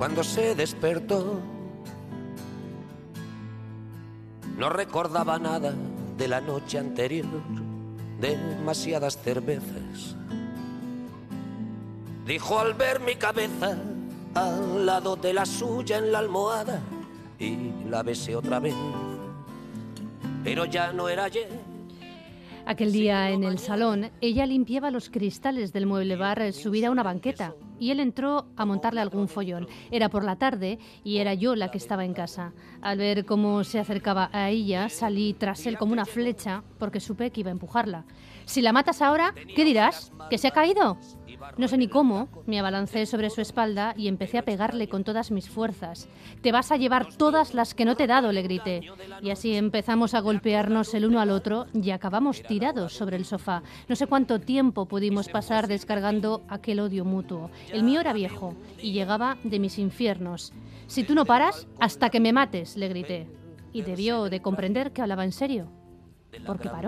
Cuando se despertó, no recordaba nada de la noche anterior, demasiadas cervezas. Dijo al ver mi cabeza al lado de la suya en la almohada, y la besé otra vez, pero ya no era ayer. Aquel día en el salón, ella limpiaba los cristales del mueble bar subida a una banqueta y él entró a montarle algún follón. Era por la tarde y era yo la que estaba en casa. Al ver cómo se acercaba a ella, salí tras él como una flecha porque supe que iba a empujarla. Si la matas ahora, ¿qué dirás? ¿Que se ha caído? No sé ni cómo, me abalancé sobre su espalda y empecé a pegarle con todas mis fuerzas. «Te vas a llevar todas las que no te he dado», le grité. Y así empezamos a golpearnos el uno al otro y acabamos tirados sobre el sofá. No sé cuánto tiempo pudimos pasar descargando aquel odio mutuo. El mío era viejo y llegaba de mis infiernos. «Si tú no paras, hasta que me mates», le grité. Y debió de comprender que hablaba en serio, porque paró.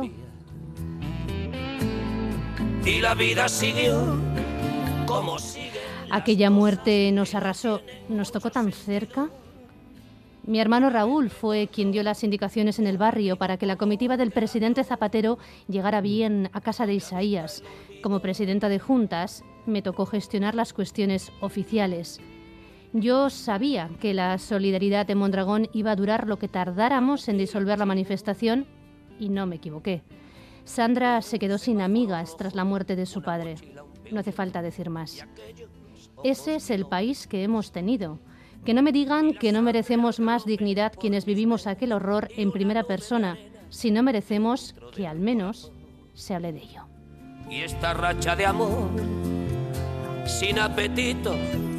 Y la vida siguió como sigue. Aquella muerte nos arrasó, nos tocó tan cerca. Mi hermano Raúl fue quien dio las indicaciones en el barrio para que la comitiva del presidente Zapatero llegara bien a casa de Isaías. Como presidenta de juntas, me tocó gestionar las cuestiones oficiales. Yo sabía que la solidaridad de Mondragón iba a durar lo que tardáramos en disolver la manifestación y no me equivoqué. Sandra se quedó sin amigas tras la muerte de su padre. No hace falta decir más. Ese es el país que hemos tenido. Que no me digan que no merecemos más dignidad quienes vivimos aquel horror en primera persona, si no merecemos que al menos se hable de ello. Y esta racha de amor, sin apetito.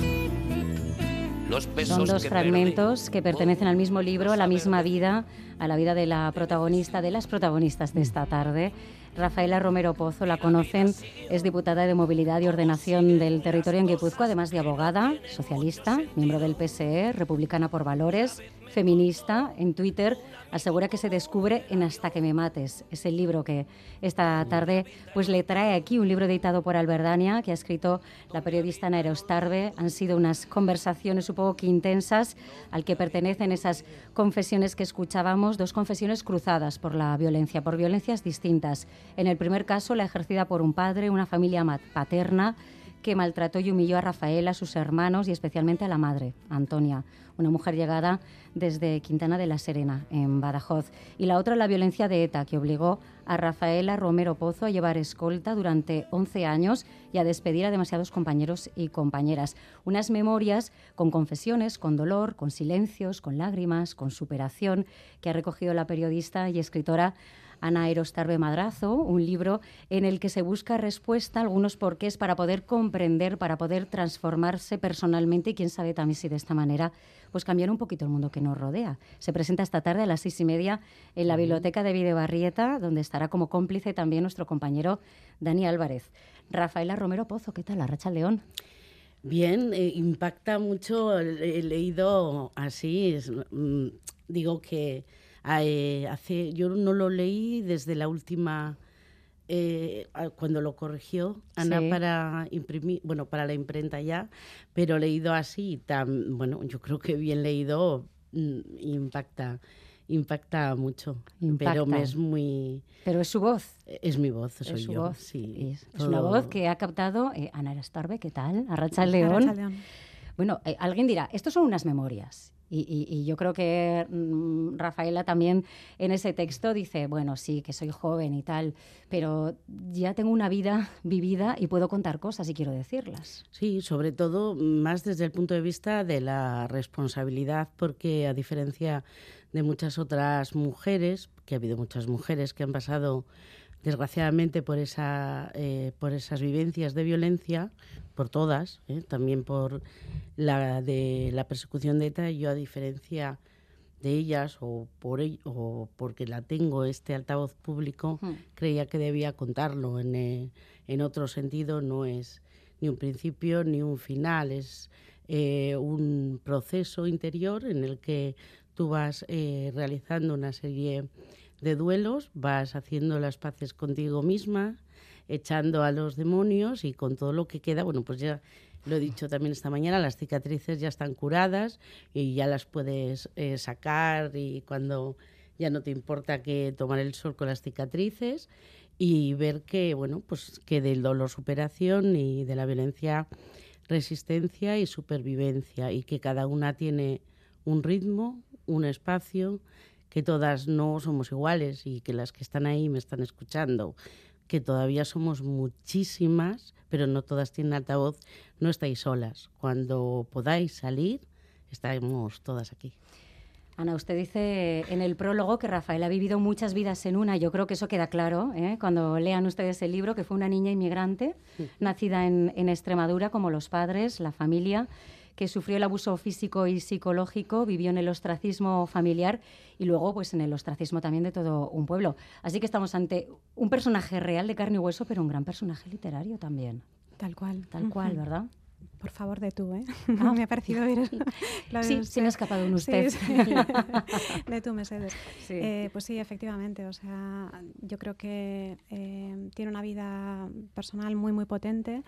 Son dos fragmentos que pertenecen al mismo libro, a la misma vida, a la vida de la protagonista, de las protagonistas de esta tarde. Rafaela Romero Pozo, la conocen, es diputada de Movilidad y Ordenación del Territorio en Guipúzcoa, además de abogada, socialista, miembro del PSE, republicana por valores, feminista. En Twitter asegura que se descubre en Hasta que me mates. Es el libro que esta tarde pues le trae aquí, un libro editado por Alberdania, que ha escrito la periodista Ana Erostarbe. Han sido unas conversaciones supongo que intensas, al que pertenecen esas confesiones que escuchábamos, dos confesiones cruzadas por la violencia, por violencias distintas. En el primer caso, la ejercida por un padre, una familia paterna, que maltrató y humilló a Rafaela, a sus hermanos y especialmente a la madre, Antonia, una mujer llegada desde Quintana de la Serena, en Badajoz. Y la otra, la violencia de ETA, que obligó a Rafaela Romero Pozo a llevar escolta durante 11 años y a despedir a demasiados compañeros y compañeras. Unas memorias con confesiones, con dolor, con silencios, con lágrimas, con superación, que ha recogido la periodista y escritora Ana Erostarbe Madrazo, un libro en el que se busca respuesta a algunos porqués para poder comprender, para poder transformarse personalmente y quién sabe también si de esta manera pues cambiar un poquito el mundo que nos rodea. Se presenta esta tarde a las 6:30 en la Biblioteca de Bidebarrieta, donde estará como cómplice también nuestro compañero Dani Álvarez. Rafaela Romero Pozo, ¿qué tal? Arratsaldeon. Bien, impacta mucho, he leído así, digo que yo no lo leí desde la última, cuando lo corrigió Ana, sí, para imprimir, bueno, para la imprenta ya, pero leído así, yo creo que bien leído, impacta mucho. Impacta. Pero es muy... Pero es su voz. Es mi voz, soy es su yo. Voz. Sí, es una voz que ha captado Ana Erostarbe. ¿Qué tal? Arratsaldeon. Bueno, alguien dirá, estos son unas memorias. Y yo creo que Rafaela también en ese texto dice, bueno, sí, que soy joven y tal, pero ya tengo una vida vivida y puedo contar cosas y quiero decirlas. Sí, sobre todo más desde el punto de vista de la responsabilidad, porque a diferencia de muchas otras mujeres, que ha habido muchas mujeres que han pasado desgraciadamente por esas vivencias de violencia, por todas, también por la de la persecución de ETA, yo a diferencia de ellas o porque la tengo este altavoz público, creía que debía contarlo. En otro sentido no es ni un principio ni un final, es un proceso interior en el que tú vas realizando una serie de duelos, vas haciendo las paces contigo misma, echando a los demonios y con todo lo que queda, bueno, pues ya lo he dicho también esta mañana, las cicatrices ya están curadas y ya las puedes sacar, y cuando ya no te importa que tomar el sol con las cicatrices, y ver que, bueno, pues que del dolor superación y de la violencia resistencia y supervivencia, y que cada una tiene un ritmo, un espacio, que todas no somos iguales, y que las que están ahí me están escuchando, que todavía somos muchísimas, pero no todas tienen altavoz, no estáis solas. Cuando podáis salir, estaremos todas aquí. Ana, usted dice en el prólogo que Rafaela ha vivido muchas vidas en una. Yo creo que eso queda claro, cuando lean ustedes el libro, que fue una niña inmigrante, nacida en Extremadura, como los padres, la familia, que sufrió el abuso físico y psicológico, vivió en el ostracismo familiar y luego pues en el ostracismo también de todo un pueblo. Así que estamos ante un personaje real de carne y hueso, pero un gran personaje literario también. Tal cual. Tal cual, ¿verdad? Por favor, de tú, ¿eh? Ah. Me ha parecido oír lo de sí, usted. sí me ha escapado un usted. Sí. De tú, Mercedes. Sí. Pues sí, efectivamente. O sea, yo creo que tiene una vida personal muy, muy potente.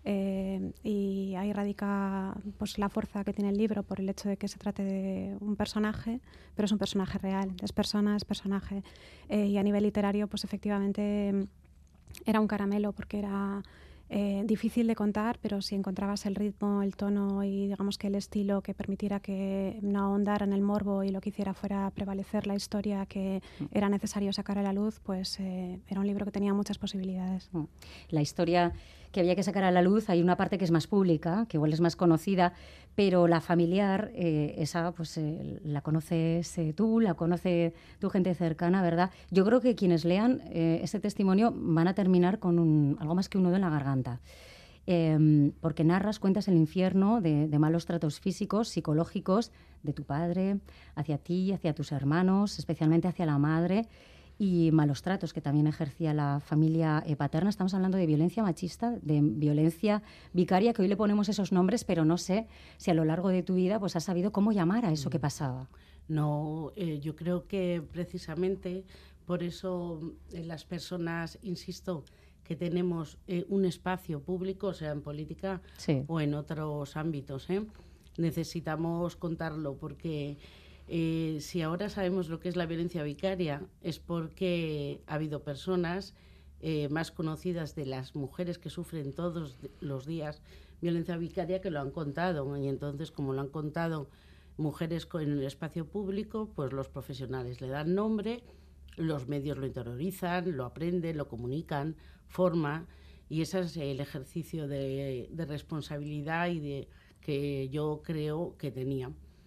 Y ahí radica pues la fuerza que tiene el libro, por el hecho de que se trate de un personaje, pero es un personaje real, es persona, es personaje. Y a nivel literario, pues efectivamente era un caramelo, porque era difícil de contar, pero si encontrabas el ritmo, el tono y digamos que el estilo que permitiera que no ahondara en el morbo y lo que hiciera fuera prevalecer la historia que era necesario sacar a la luz, pues era un libro que tenía muchas posibilidades. La historia que había que sacar a la luz, hay una parte que es más pública, que igual es más conocida, pero la familiar, esa pues la conoces tú, la conoce tu gente cercana, ¿verdad? Yo creo que quienes lean ese testimonio van a terminar con algo más que un nudo en la garganta. Porque cuentas el infierno de malos tratos físicos, psicológicos de tu padre, hacia ti, hacia tus hermanos, especialmente hacia la madre, y malos tratos que también ejercía la familia paterna. Estamos hablando de violencia machista, de violencia vicaria, que hoy le ponemos esos nombres, pero no sé si a lo largo de tu vida pues has sabido cómo llamar a eso que pasaba. No, yo creo que precisamente por eso las personas, insisto, que tenemos un espacio público, sea en política o en otros ámbitos, necesitamos contarlo, porque si ahora sabemos lo que es la violencia vicaria es porque ha habido personas más conocidas de las mujeres que sufren todos los días violencia vicaria que lo han contado, y entonces, como lo han contado mujeres en el espacio público, pues los profesionales le dan nombre, los medios lo interiorizan, lo aprenden, lo comunican, forman, y ese es el ejercicio de responsabilidad y que yo creo que tenía.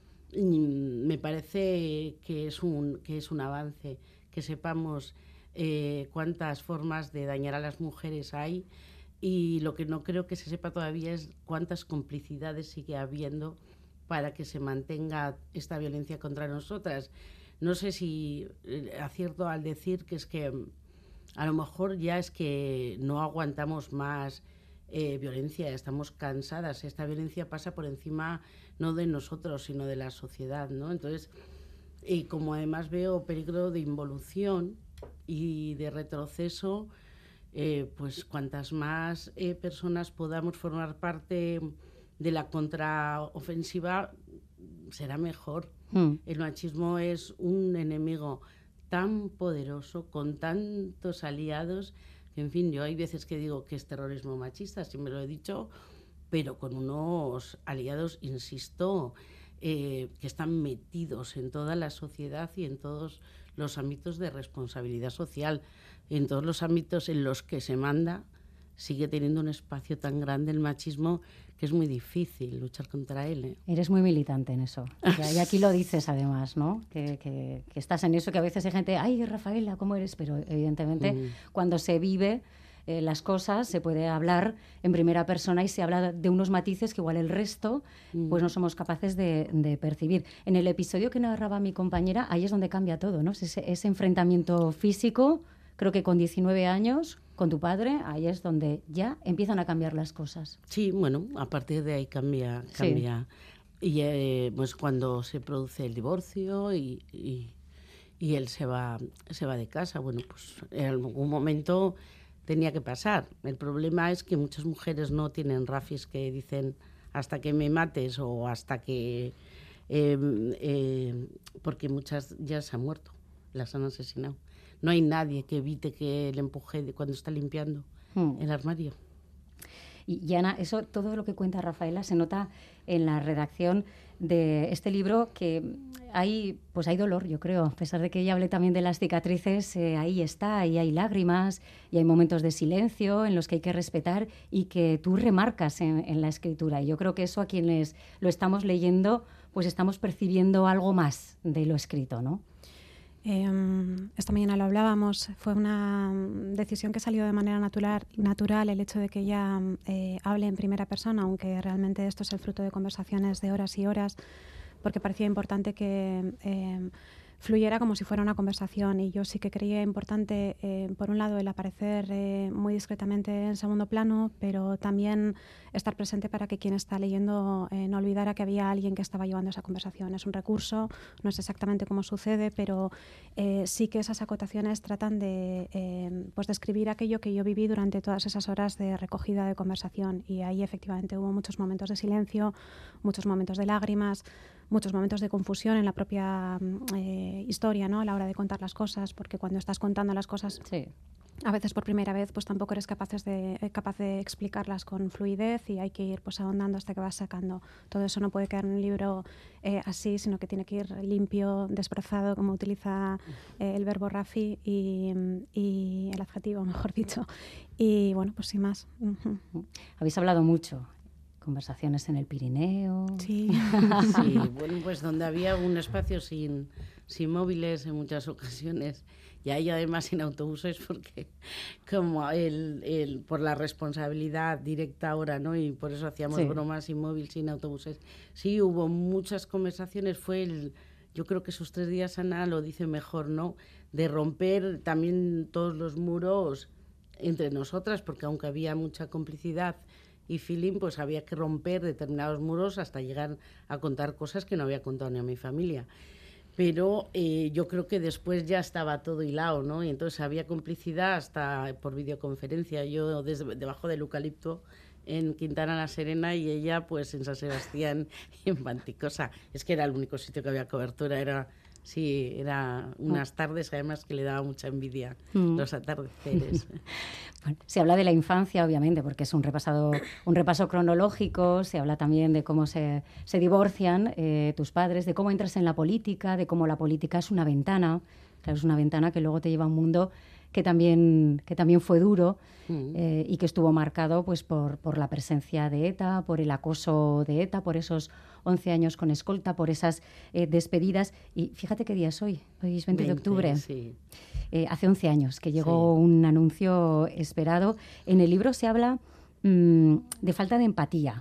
Me parece que es un avance que sepamos cuántas formas de dañar a las mujeres hay, y lo que no creo que se sepa todavía es cuántas complicidades sigue habiendo para que se mantenga esta violencia contra nosotras. No sé si acierto al decir que es que a lo mejor ya es que no aguantamos más violencia, estamos cansadas. Esta violencia pasa por encima no de nosotros, sino de la sociedad, ¿no? Entonces, y como además veo peligro de involución y de retroceso, pues cuantas más personas podamos formar parte de la contraofensiva, será mejor. El machismo es un enemigo tan poderoso, con tantos aliados, que, en fin, yo hay veces que digo que es terrorismo machista, siempre lo he dicho, pero con unos aliados, insisto, que están metidos en toda la sociedad y en todos los ámbitos de responsabilidad social, en todos los ámbitos en los que se manda. Sigue teniendo un espacio tan grande el machismo que es muy difícil luchar contra él. Eres muy militante en eso. Y aquí lo dices además, ¿no? Que estás en eso, que a veces hay gente, ay, Rafaela, ¿cómo eres? Pero evidentemente cuando se vive las cosas se puede hablar en primera persona y se habla de unos matices que igual el resto pues no somos capaces de percibir. En el episodio que narraba mi compañera, ahí es donde cambia todo, ¿no? Ese enfrentamiento físico, creo que con 19 años... con tu padre, ahí es donde ya empiezan a cambiar las cosas. Sí, bueno, a partir de ahí cambia. Sí. Y pues cuando se produce el divorcio y él se va de casa, bueno, pues en algún momento tenía que pasar. El problema es que muchas mujeres no tienen rafis que dicen hasta que me mates o hasta que... porque muchas ya se han muerto, las han asesinado. No hay nadie que evite que le empuje cuando está limpiando el armario. Y Ana, eso, todo lo que cuenta Rafaela se nota en la redacción de este libro, que hay dolor, yo creo, a pesar de que ella hable también de las cicatrices, ahí está, y hay lágrimas, y hay momentos de silencio en los que hay que respetar y que tú remarcas en la escritura. Y yo creo que eso, a quienes lo estamos leyendo, pues estamos percibiendo algo más de lo escrito, ¿no? Esta mañana lo hablábamos, fue una decisión que salió de manera natural el hecho de que ella hable en primera persona, aunque realmente esto es el fruto de conversaciones de horas y horas, porque parecía importante que fluyera como si fuera una conversación, y yo sí que creía importante, por un lado, el aparecer muy discretamente en segundo plano, pero también estar presente para que quien está leyendo no olvidara que había alguien que estaba llevando esa conversación. Es un recurso, no es exactamente cómo sucede, pero sí que esas acotaciones tratan de describir aquello que yo viví durante todas esas horas de recogida de conversación, y ahí efectivamente hubo muchos momentos de silencio, muchos momentos de lágrimas, muchos momentos de confusión en la propia historia, ¿no? A la hora de contar las cosas, porque cuando estás contando las cosas, sí, a veces por primera vez, pues tampoco eres capaz de explicarlas con fluidez, y hay que ir pues ahondando hasta que vas sacando. Todo eso no puede quedar en un libro así, sino que tiene que ir limpio, desbrozado, como utiliza el verbo Rafi, y el adjetivo, mejor dicho. Y bueno, pues sin más. Habéis hablado mucho. Conversaciones en el Pirineo. Sí. Sí, bueno, pues donde había un espacio sin móviles en muchas ocasiones, y ahí además sin autobuses, porque como por la responsabilidad directa ahora, ¿no? Y por eso hacíamos bromas sin móvil, sin autobuses. Sí, hubo muchas conversaciones, yo creo que esos 3 días, Ana lo dice mejor, ¿no? De romper también todos los muros entre nosotras, porque aunque había mucha complicidad y feeling, pues había que romper determinados muros hasta llegar a contar cosas que no había contado ni a mi familia. Pero yo creo que después ya estaba todo hilado, ¿no? Y entonces había complicidad hasta por videoconferencia. Yo debajo del eucalipto en Quintana La Serena, y ella pues en San Sebastián y en Panticosa. Es que era el único sitio que había cobertura, era unas tardes además que le daba mucha envidia los atardeceres. Bueno, se habla de la infancia, obviamente, porque es un repaso cronológico, se habla también de cómo se divorcian tus padres, de cómo entras en la política, de cómo la política es una ventana, claro, es una ventana que luego te lleva a un mundo que también fue duro y que estuvo marcado pues por la presencia de ETA, por el acoso de ETA, por esos 11 años con escolta, por esas despedidas. Y fíjate qué día es hoy. Hoy es 20 de octubre. Sí. Hace 11 años que llegó un anuncio esperado. En el libro se habla de falta de empatía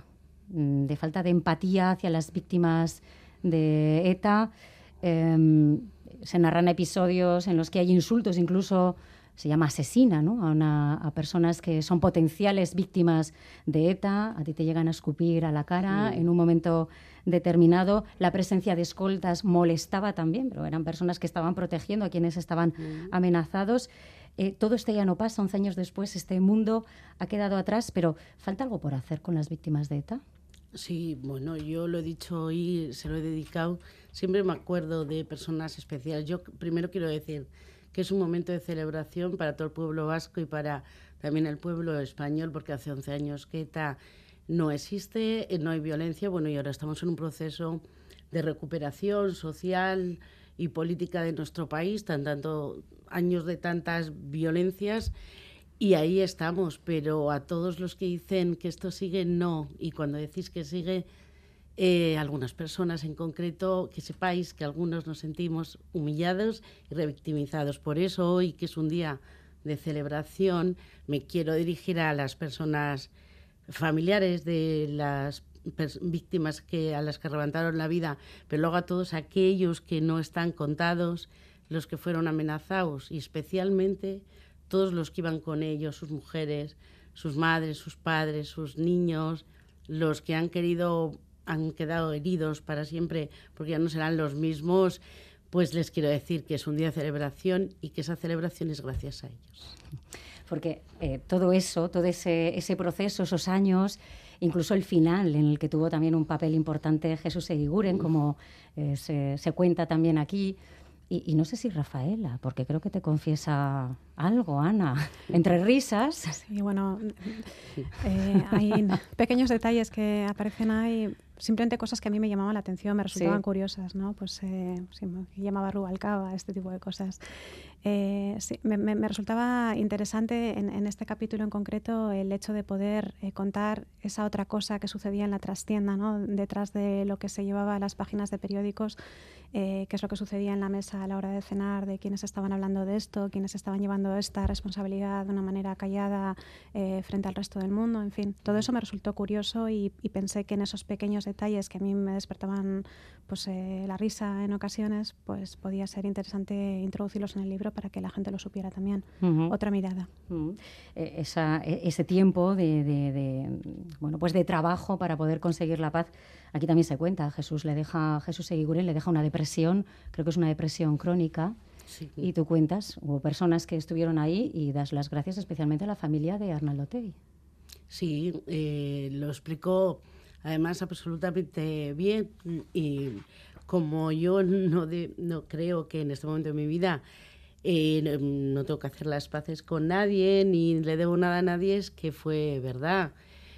hacia las víctimas de ETA. Se narran episodios en los que hay insultos, incluso se llama asesina, ¿no? A personas que son potenciales víctimas de ETA. A ti te llegan a escupir a la cara en un momento determinado. La presencia de escoltas molestaba también, pero eran personas que estaban protegiendo a quienes estaban amenazados. Todo esto ya no pasa, 11 años después este mundo ha quedado atrás, pero ¿falta algo por hacer con las víctimas de ETA? Sí, bueno, yo lo he dicho hoy, se lo he dedicado, siempre me acuerdo de personas especiales. Yo primero quiero decir que es un momento de celebración para todo el pueblo vasco y para también el pueblo español, porque hace 11 años que ETA no existe, no hay violencia, bueno, y ahora estamos en un proceso de recuperación social y política de nuestro país, tanto años de tantas violencias, y ahí estamos, pero a todos los que dicen que esto sigue, no, y cuando decís que sigue, algunas personas en concreto, que sepáis que algunos nos sentimos humillados y revictimizados. Por eso hoy, que es un día de celebración, me quiero dirigir a las personas familiares de las víctimas a las que arrebataron la vida, pero luego a todos aquellos que no están contados, los que fueron amenazados, y especialmente todos los que iban con ellos, sus mujeres, sus madres, sus padres, sus niños, los que han quedado heridos para siempre porque ya no serán los mismos. Pues les quiero decir que es un día de celebración y que esa celebración es gracias a ellos. porque todo eso, todo ese proceso, esos años, incluso el final, en el que tuvo también un papel importante Jesús Eguiguren, como se cuenta también aquí. Y no sé si Rafaela, porque creo que te confiesa algo, Ana, entre risas. Sí, bueno, hay pequeños detalles que aparecen ahí, simplemente cosas que a mí me llamaban la atención, me resultaban curiosas, ¿no? Pues sí, me llamaba Rubalcaba, este tipo de cosas. Sí, me resultaba interesante en este capítulo en concreto el hecho de poder contar esa otra cosa que sucedía en la trastienda, ¿no? Detrás de lo que se llevaba a las páginas de periódicos, qué es lo que sucedía en la mesa a la hora de cenar, de quiénes estaban hablando de esto, quiénes estaban llevando esta responsabilidad de una manera callada frente al resto del mundo, en fin. Todo eso me resultó curioso y pensé que en esos pequeños detalles que a mí me despertaban pues, la risa en ocasiones, pues podía ser interesante introducirlos en el libro para que la gente lo supiera también. Otra mirada. Ese tiempo bueno, pues de trabajo para poder conseguir la paz. Aquí también se cuenta, Jesús Eguiguren le deja una depresión, creo que es una depresión crónica, sí. Y tú cuentas, hubo personas que estuvieron ahí y das las gracias especialmente a la familia de Arnaldo Otegi. Sí, lo explicó además absolutamente bien, y como yo no creo que en este momento de mi vida no tengo que hacer las paces con nadie ni le debo nada a nadie, es que fue verdad.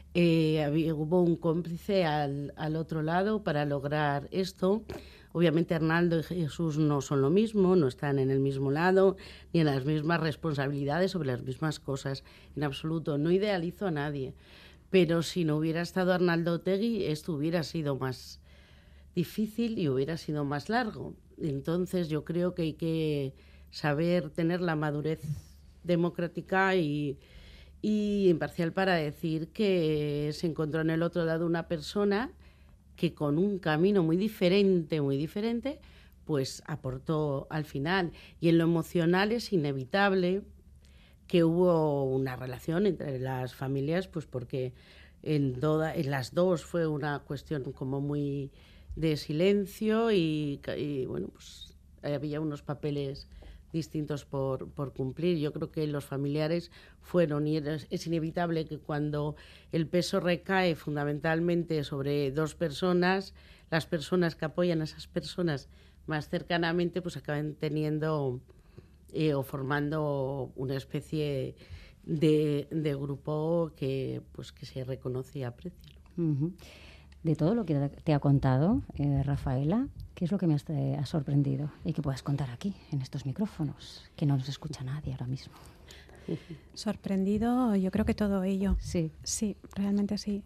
Hubo un cómplice al otro lado para lograr esto. Obviamente Arnaldo y Jesús no son lo mismo, no están en el mismo lado, ni en las mismas responsabilidades sobre las mismas cosas, en absoluto. No idealizo a nadie, pero si no hubiera estado Arnaldo Otegi, esto hubiera sido más difícil y hubiera sido más largo. Entonces yo creo que hay que saber tener la madurez democrática y imparcial para decir que se encontró en el otro lado una persona que con un camino muy diferente, pues aportó al final. Y en lo emocional es inevitable que hubo una relación entre las familias, pues porque en las dos fue una cuestión como muy de silencio y bueno, pues había unos papeles distintos por cumplir. Yo creo que los familiares fueron, y es inevitable que cuando el peso recae fundamentalmente sobre dos personas, las personas que apoyan a esas personas más cercanamente pues acaban teniendo o formando una especie de grupo que se reconoce y aprecia. Uh-huh. De todo lo que te ha contado, Rafaela, ¿qué es lo que me ha sorprendido y que puedas contar aquí, en estos micrófonos, que no nos escucha nadie ahora mismo? Sorprendido, yo creo que todo ello. Sí. Sí, realmente sí.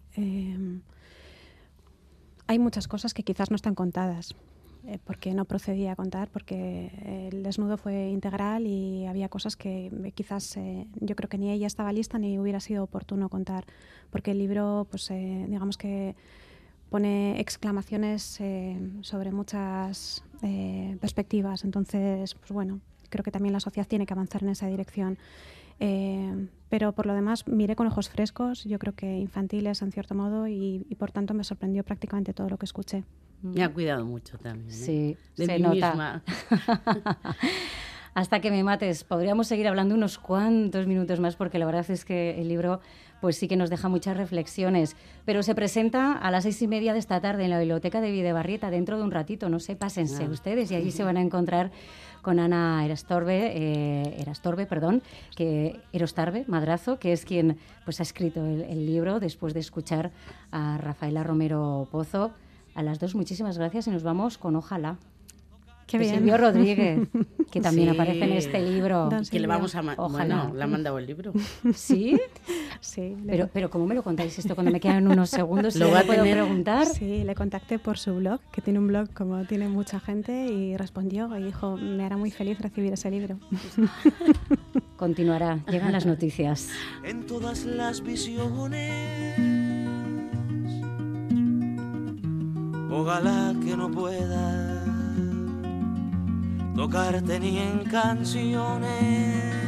Hay muchas cosas que quizás no están contadas, porque no procedía a contar, porque el desnudo fue integral y había cosas que quizás yo creo que ni ella estaba lista ni hubiera sido oportuno contar, porque el libro, pues digamos que pone exclamaciones sobre muchas perspectivas. Entonces, pues bueno, creo que también la sociedad tiene que avanzar en esa dirección. Pero por lo demás miré con ojos frescos, yo creo que infantiles en cierto modo, y por tanto me sorprendió prácticamente todo lo que escuché. Me ha cuidado mucho también. Sí, de se mí nota. Misma. Hasta que me mates. Podríamos seguir hablando unos cuantos minutos más, porque la verdad es que el libro pues sí que nos deja muchas reflexiones. Pero se presenta a las 6:30 de esta tarde en la Biblioteca de Bidebarrieta, dentro de un ratito. No sé, pásense ustedes y allí se van a encontrar con Ana Erostarbe Madrazo, que es quien pues ha escrito el libro después de escuchar a Rafaela Romero Pozo. A las dos, muchísimas gracias, y nos vamos con Ojalá. Qué bien. Silvio Rodríguez, que también aparece en este libro. Que le vamos a Ojalá. Bueno, le ha mandado el libro. ¿Sí? Sí. Pero ¿cómo me lo contáis esto cuando me quedan unos segundos? Lo va a puedo tener... preguntar. Sí, le contacté por su blog, que tiene un blog como tiene mucha gente, y respondió y dijo, me hará muy feliz recibir ese libro. Continuará, llegan las noticias. En todas las visiones, ojalá que no pueda tocarte ni en canciones,